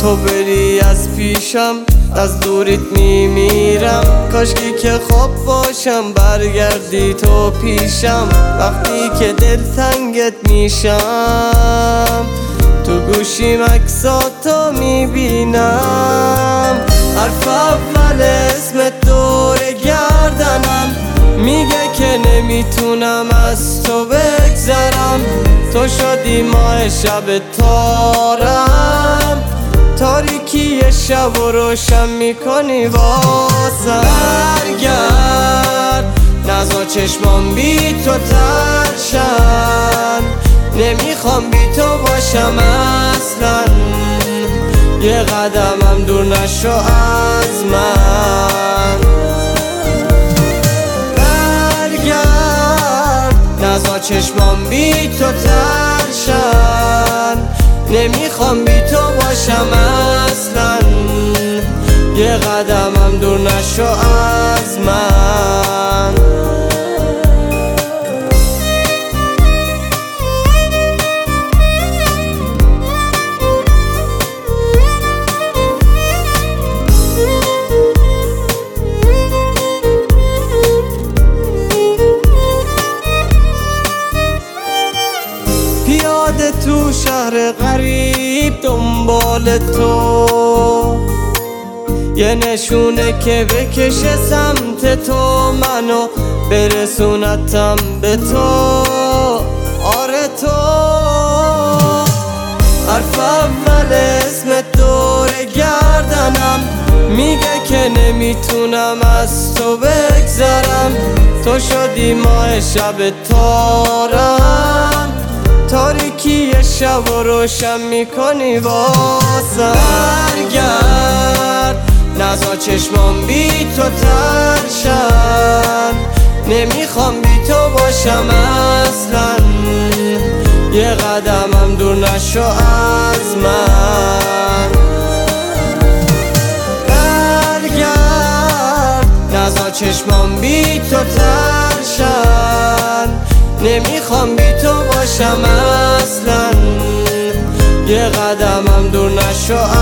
تو بری از پیشم از دوریت میمیرم. کاشکی که خواب باشم برگردی تو پیشم. وقتی که دلتنگت میشم تو گوشیم عکساتو میبینم. حرف اول اسمت دور گردنم میگه که نمیتونم از تو بگذرم. تو شدی ماه شب تارم، تاریکی شب و روشن میکنی واسم. برگرد نزا چشمان بی تو ترشن، نمیخوام بی تو باشم اصلا. یه قدمم دور نشو از من. برگرد نزا چشمان بی تو ترشن، نمیخوام بی تو باشم اصلا. یه قدمم دور نشو از من. پیاده تو شهر غریب دنبال تو، یه نشونه که بکشه سمت تو، منو برسونتم به تو. آره تو حرف اول اسمت دور گردنم میگه که نمیتونم از تو بگذرم. تو شدی ماه شب تارم، تاریکی شب و روشن میکنی واسم. برگرد نزا چشمان بی تو ترشن، نمیخوام بی تو باشم اصلا. یه قدمم دور نشو از من. برگرد نزا چشمان بی تو ترشن، نمیخوام بی تو باشم اصلا. یه قدمم دور نشو